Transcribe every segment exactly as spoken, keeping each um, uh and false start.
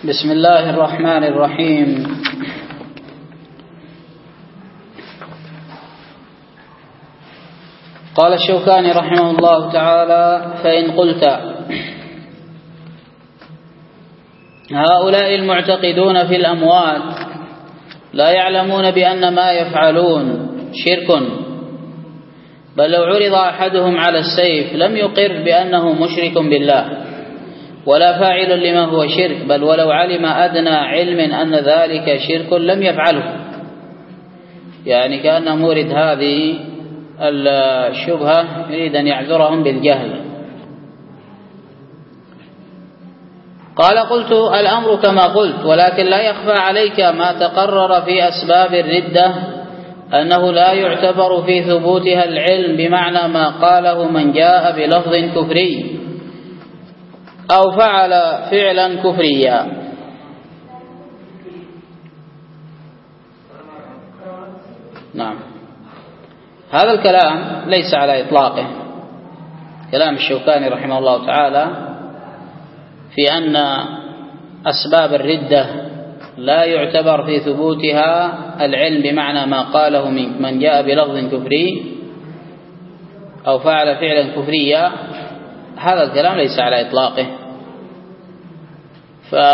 بسم الله الرحمن الرحيم. قال الشوكاني رحمه الله تعالى: فإن قلت هؤلاء المعتقدون في الأموات لا يعلمون بأن ما يفعلون شرك، بل لو عرض أحدهم على السيف لم يقر بأنه مشرك بالله ولا فاعل لما هو شرك، بل ولو علم أدنى علم أن ذلك شرك لم يفعله. يعني كأن مورد هذه الشبهة يريد أن يعذرهم بالجهل. قال: قلت: الأمر كما قلت، ولكن لا يخفى عليك ما تقرر في أسباب الردة أنه لا يعتبر في ثبوتها العلم بمعنى ما قاله من جاء بلفظ كفري أو فعل فعلا كفريا. نعم، هذا الكلام ليس على إطلاقه، كلام الشوكاني رحمه الله تعالى في أن أسباب الردة لا يعتبر في ثبوتها العلم بمعنى ما قاله من جاء بلفظ كفري أو فعل فعلا كفريا، هذا الكلام ليس على إطلاقه. ف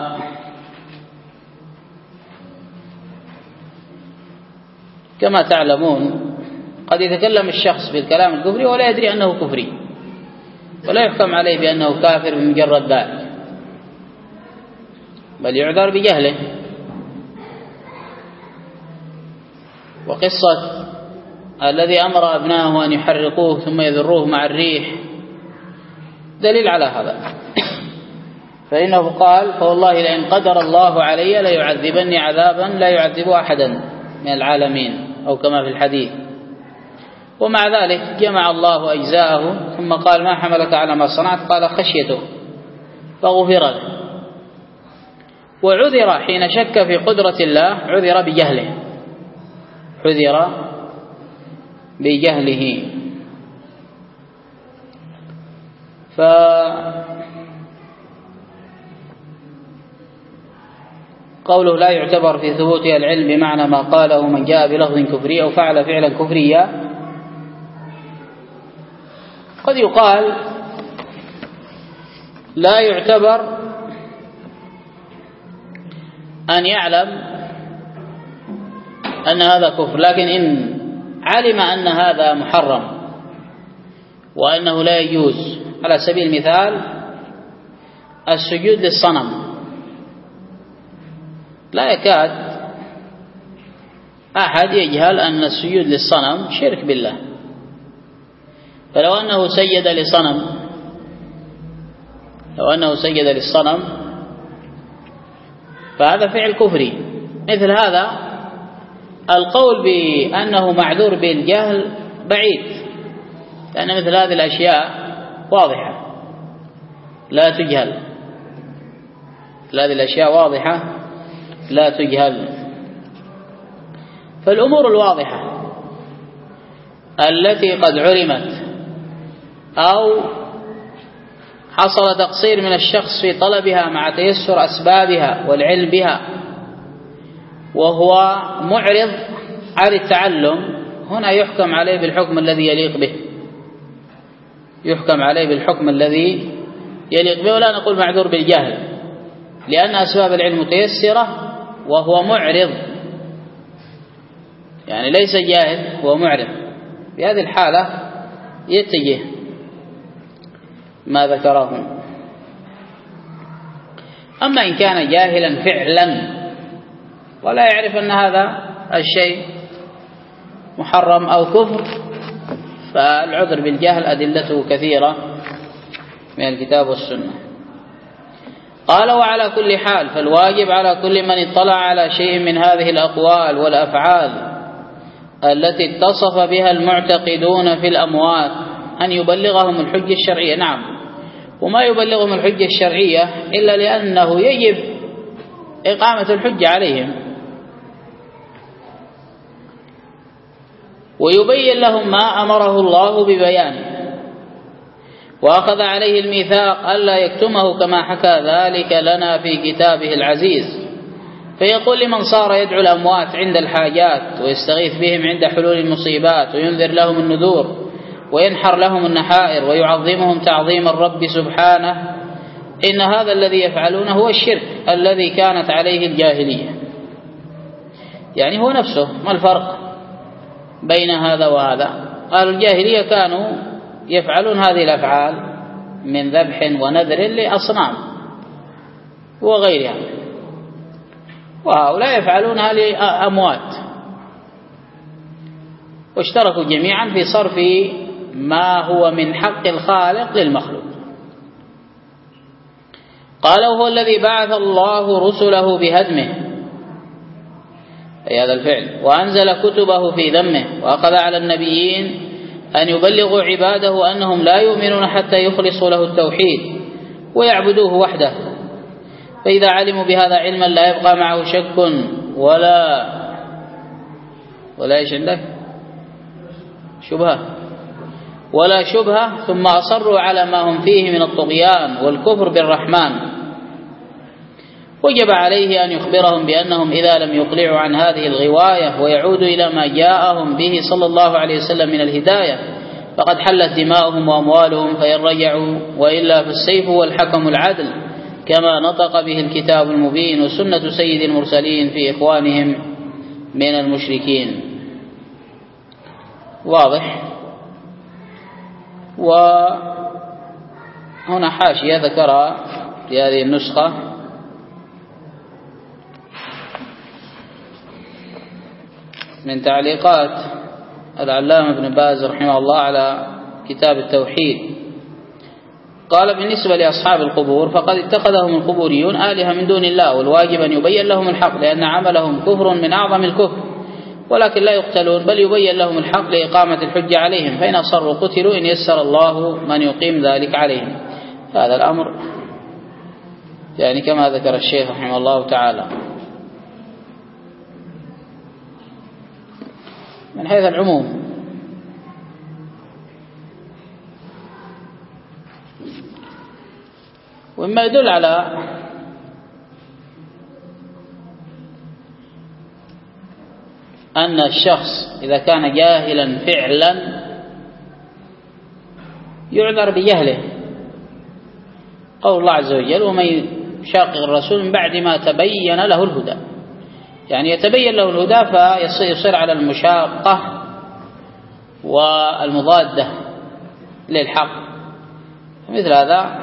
كما تعلمون قد يتكلم الشخص بالكلام الكفري ولا يدري أنه كفري، ولا يحكم عليه بأنه كافر بمجرد ذلك، بل يعذر بجهله. وقصة الذي أمر أبنائه أن يحرقوه ثم يذروه مع الريح دليل على هذا، فإنه قال: فوالله لئن قدر الله علي ليعذبني عذابا لا يعذب أحدا من العالمين، أو كما في الحديث. ومع ذلك جمع الله أجزاءه ثم قال: ما حملك على ما صنعت؟ قال: خشيته، فغفر له. وعذر حين شك في قدرة الله، عذر بجهله، عذر بجهله. فقوله لا يعتبر في ثبوتها العلم بمعنى ما قاله من جاء بلفظ كفري أو فعل فعلا كفريا، قد يقال لا يعتبر أن يعلم أن هذا كفر، لكن إن علم أن هذا محرم وأنه لا يجوز، على سبيل المثال السجود للصنم، لا يكاد أحد يجهل أن السجود للصنم شرك بالله، فلو أنه سجد لصنم لو أنه سجد للصنم فهذا فعل كفري. مثل هذا القول بأنه معذور بالجهل بعيد، لأن مثل هذه الأشياء واضحة لا تجهل، مثل هذه الأشياء واضحة لا تجهل. فالأمور الواضحة التي قد علمت أو حصل تقصير من الشخص في طلبها مع تيسر أسبابها والعلم بها وهو معرض عن التعلم، هنا يحكم عليه بالحكم الذي يليق به، يحكم عليه بالحكم الذي يليق به، ولا نقول معذور بالجهل، لأن أسباب العلم متيسرة وهو معرض، يعني ليس جاهل، هو معرض. في هذه الحالة يتجه ما ذكره. أما إن كان جاهلا فعلا ولا يعرف أن هذا الشيء محرم أو كفر، فالعذر بالجهل أدلته كثيرة من الكتاب والسنة. قال: وعلى كل حال فالواجب على كل من اطلع على شيء من هذه الأقوال والأفعال التي اتصف بها المعتقدون في الأموات أن يبلغهم الحجة الشرعية. نعم، وما يبلغهم الحجة الشرعية إلا لأنه يجب إقامة الحجة عليهم، ويبين لهم ما أمره الله ببيانه، وأخذ عليه الميثاق ألا يكتمه كما حكى ذلك لنا في كتابه العزيز. فيقول لمن صار يدعو الأموات عند الحاجات ويستغيث بهم عند حلول المصيبات وينذر لهم النذور وينحر لهم النحائر ويعظمهم تعظيم الرب سبحانه، إن هذا الذي يفعلونه هو الشرك الذي كانت عليه الجاهلية. يعني هو نفسه، ما الفرق بين هذا وهذا؟ قال الجاهلية كانوا يفعلون هذه الأفعال من ذبح ونذر لأصنام وغيرها، وهؤلاء يفعلونها لأموات، واشتركوا جميعا في صرف ما هو من حق الخالق للمخلوق. قال وهو الذي بعث الله رسله بهدمه، أي هذا الفعل، وأنزل كتبه في ذمه، وأخذ على النبيين أن يبلغوا عباده أنهم لا يؤمنون حتى يخلصوا له التوحيد ويعبدوه وحده. فإذا علموا بهذا علما لا يبقى معه شك ولا ولا إيش عندك شبهة ولا شبهة، ثم أصروا على ما هم فيه من الطغيان والكفر بالرحمن، وجب عليه أن يخبرهم بأنهم إذا لم يقلعوا عن هذه الغواية ويعودوا إلى ما جاءهم به صلى الله عليه وسلم من الهداية فقد حلت دماؤهم وأموالهم، فإن رجعوا وإلا فالسيف هو الحكم العدل كما نطق به الكتاب المبين وسنة سيد المرسلين في إخوانهم من المشركين. واضح؟ وهنا حاشية ذكرها في هذه النسخة من تعليقات العلامة ابن باز رحمه الله على كتاب التوحيد. قال بالنسبة لأصحاب القبور فقد اتخذهم القبوريون آلهة من دون الله، والواجب أن يبين لهم الحق لأن عملهم كفر من أعظم الكفر، ولكن لا يقتلون بل يبين لهم الحق لإقامة الحجة عليهم، فإن أصروا قتلوا إن يسر الله من يقيم ذلك عليهم. هذا الأمر يعني كما ذكر الشيخ رحمه الله تعالى. من حيث العموم ومما يدل على أن الشخص إذا كان جاهلا فعلا يعذر بجهله قول الله عز وجل ومن يشاقق الرسول من بعد ما تبين له الهدى، يعني يتبين له الهدى فيصير على المشاقة والمضادة للحق، مثل هذا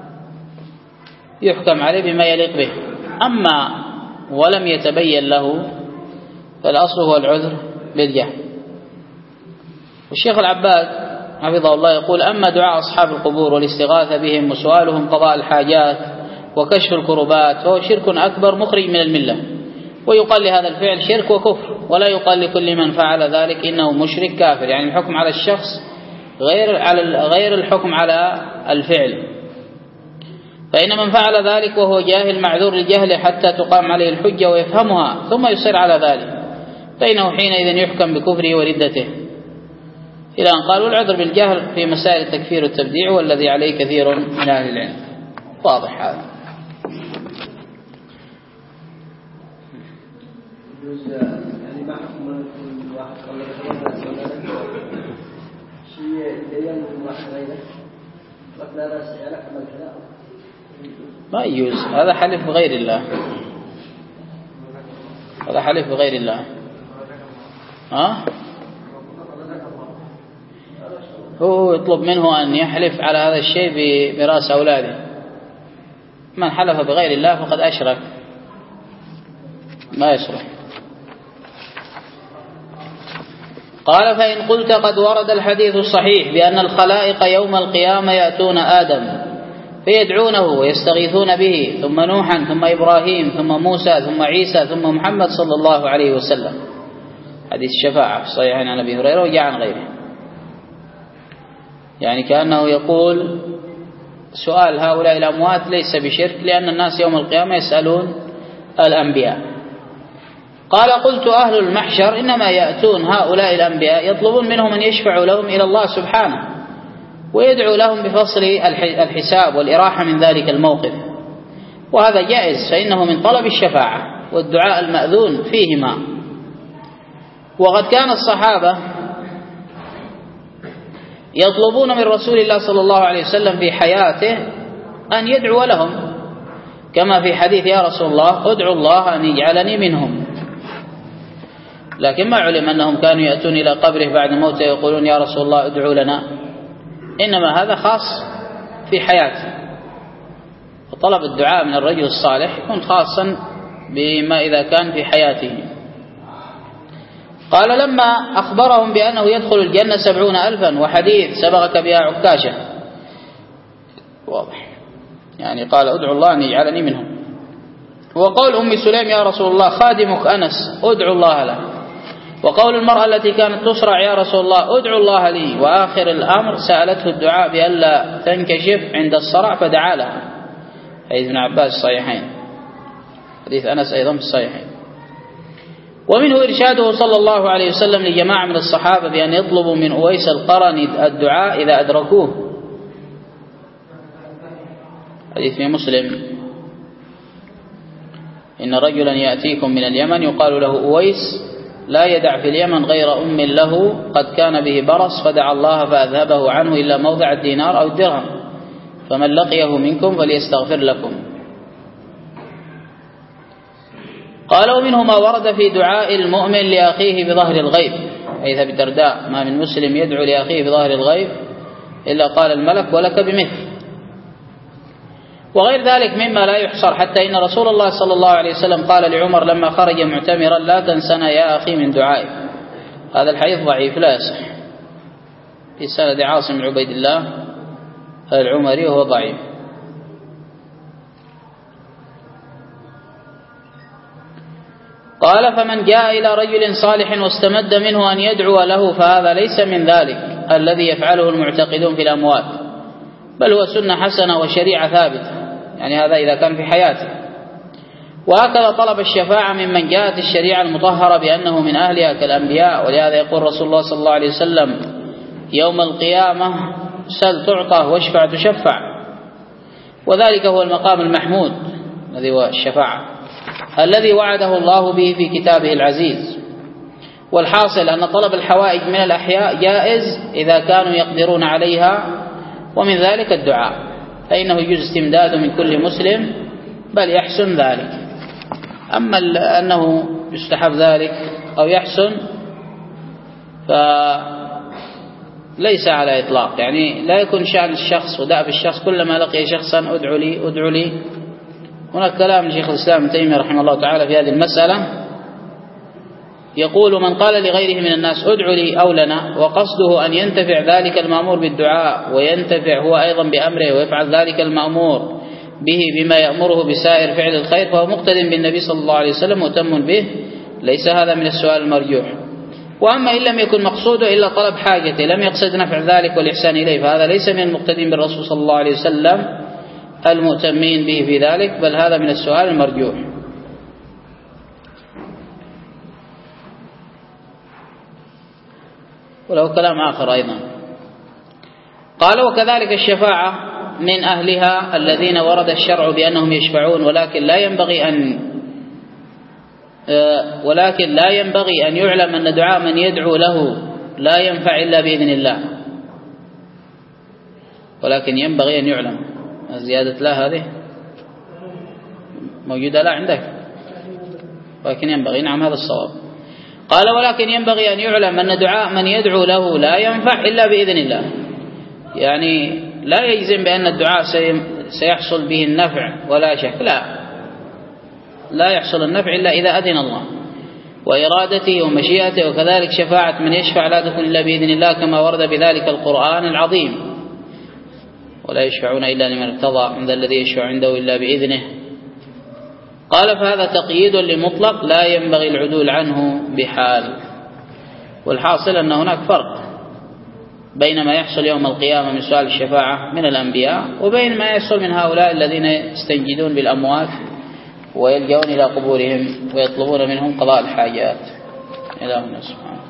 يحكم عليه بما يليق به. أما ولم يتبين له فالأصل هو العذر بالجهل. والشيخ العباد حفظه الله يقول أما دعاء أصحاب القبور والاستغاثة بهم وسؤالهم قضاء الحاجات وكشف الكربات فهو شرك أكبر مخرج من الملة، ويقال لهذا الفعل شرك وكفر، ولا يقال لكل من فعل ذلك إنه مشرك كافر، يعني الحكم على الشخص غير على غير الحكم على الفعل. فإن من فعل ذلك وهو جاهل معذور الجهل حتى تقام عليه الحجة ويفهمها ثم يصر على ذلك، فإنه حينئذ يحكم بكفره وردته. إلى أن قالوا العذر بالجهل في مسائل التكفير والتبديع والذي عليه كثير من أهل العلم. واضح هذا. يعني ما حكم واحد قال شيء يبين واحد غيره ولا بس على عمل كذا ما يجوز، هذا حلف بغير الله، هذا حلف بغير الله. ها هو يطلب منه أن يحلف على هذا الشيء براس أولاده. من حلف بغير الله فقد أشرك، ما يصلح. قال فإن قلت قد ورد الحديث الصحيح بأن الخلائق يوم القيامة يأتون آدم فيدعونه ويستغيثون به ثم نوحا ثم إبراهيم ثم موسى ثم عيسى ثم محمد صلى الله عليه وسلم، حديث الشفاعة في صحيح عن أبي هريرة وجاء عن غيره. يعني كأنه يقول سؤال هؤلاء الأموات ليس بشرك لأن الناس يوم القيامة يسألون الأنبياء. قال قلت أهل المحشر إنما يأتون هؤلاء الأنبياء يطلبون منهم أن يشفعوا لهم إلى الله سبحانه، ويدعو لهم بفصل الحساب والإراحة من ذلك الموقف، وهذا جائز، فإنه من طلب الشفاعة والدعاء المأذون فيهما. وقد كان الصحابة يطلبون من رسول الله صلى الله عليه وسلم في حياته أن يدعو لهم، كما في حديث يا رسول الله ادعو الله أن يجعلني منهم، لكن ما علم أنهم كانوا يأتون إلى قبره بعد موته يقولون يا رسول الله ادعو لنا، إنما هذا خاص في حياته. وطلب الدعاء من الرجل الصالح يكون خاصا بما إذا كان في حياته. قال لما أخبرهم بأنه يدخل الجنة سبعون ألفا، وحديث سبقك بها عكاشة واضح، يعني قال ادعو الله أن يجعلني منهم. وقول أم سليم يا رسول الله خادمك أنس ادعو الله له، وقول المرأة التي كانت تصرع يا رسول الله ادعو الله لي، وآخر الأمر سألته الدعاء بألا تنكشف عند الصرع فدعا لها، حديث ابن عباس الصحيحين، حديث أنس أيضا في الصحيحين. ومنه إرشاده صلى الله عليه وسلم لجماعة من الصحابة بأن يطلبوا من أويس القرني الدعاء إذا أدركوه، حديث في مسلم إن رجلا يأتيكم من اليمن يقال له أويس لا يدع في اليمن غير أم له قد كان به برص فدعا الله فأذهبه عنه إلا موضع الدينار أو الدرهم، فمن لقيه منكم فليستغفر لكم. قال ومنه ما ورد في دعاء المؤمن لأخيه بظهر الغيب، حديث أبي الدرداء ما من مسلم يدعو لأخيه بظهر الغيب إلا قال الملك ولك بمثل. وغير ذلك مما لا يحصر، حتى إن رسول الله صلى الله عليه وسلم قال لعمر لما خرج معتمرا لا تنسنا يا أخي من دعائك. هذا الحديث ضعيف لا يصح، في سند عاصم بن عبيد الله العمري وهو ضعيف. قال فمن جاء إلى رجل صالح واستمد منه أن يدعو له فهذا ليس من ذلك الذي يفعله المعتقدون في الأموات، بل هو سنة حسنة وشريعة ثابتة، يعني هذا إذا كان في حياته. وهكذا طلب الشفاعة ممن جاءت الشريعة المطهرة بأنه من أهلها كالأنبياء، ولهذا يقول رسول الله صلى الله عليه وسلم يوم القيامة سل تعطى واشفع تشفع، وذلك هو المقام المحمود الذي هو الشفاعة الذي وعده الله به في كتابه العزيز. والحاصل أن طلب الحوائج من الأحياء جائز إذا كانوا يقدرون عليها، ومن ذلك الدعاء، فإنه يجوز استمداد من كل مسلم بل يحسن ذلك. أما أنه يستحب ذلك أو يحسن فليس على إطلاق، يعني لا يكون شأن الشخص ودأب الشخص كلما لقي شخصا ادعو لي ادعو لي. هناك كلام شيخ الإسلام ابن تيمية رحمه الله تعالى في هذه المسألة، يقول من قال لغيره من الناس ادعو لي أو لنا وقصده أن ينتفع ذلك المأمور بالدعاء وينتفع هو أيضا بأمره ويفعل ذلك المأمور به بما يأمره بسائر فعل الخير فهو مقتد بالنبي صلى الله عليه وسلم مؤتم به، ليس هذا من السؤال المرجوح. وأما إن لم يكن مقصوده إلا طلب حاجته لم يقصد نفع ذلك والإحسان إليه فهذا ليس من المقتدين بالرسول صلى الله عليه وسلم المؤتمين به في ذلك، بل هذا من السؤال المرجوح. وله كلام آخر أيضا، قال وكذلك الشفاعة من أهلها الذين ورد الشرع بأنهم يشفعون، ولكن لا ينبغي أن ولكن لا ينبغي أن يعلم أن دعاء من يدعو له لا ينفع إلا بإذن الله، ولكن ينبغي أن يعلم. الزيادة لا هذه موجودة لا عندك، ولكن ينبغي، نعم هذا الصواب. قال ولكن ينبغي أن يعلم أن دعاء من يدعو له لا ينفع إلا بإذن الله، يعني لا يجزم بأن الدعاء سيحصل به النفع ولا شك، لا لا يحصل النفع إلا إذا أذن الله وإرادته ومشيئته. وكذلك شفاعة من يشفع لا تكون إلا بإذن الله كما ورد بذلك القرآن العظيم، ولا يشفعون إلا لمن ارتضى من ذا الذي يشفع عنده إلا بإذنه. قال فهذا تقييد لمطلق لا ينبغي العدول عنه بحال. والحاصل أن هناك فرق بين ما يحصل يوم القيامة من سؤال الشفاعة من الأنبياء وبين ما يحصل من هؤلاء الذين يستنجدون بالأموات ويلجؤون إلى قبورهم ويطلبون منهم قضاء الحاجات. إلهنا سبحانه.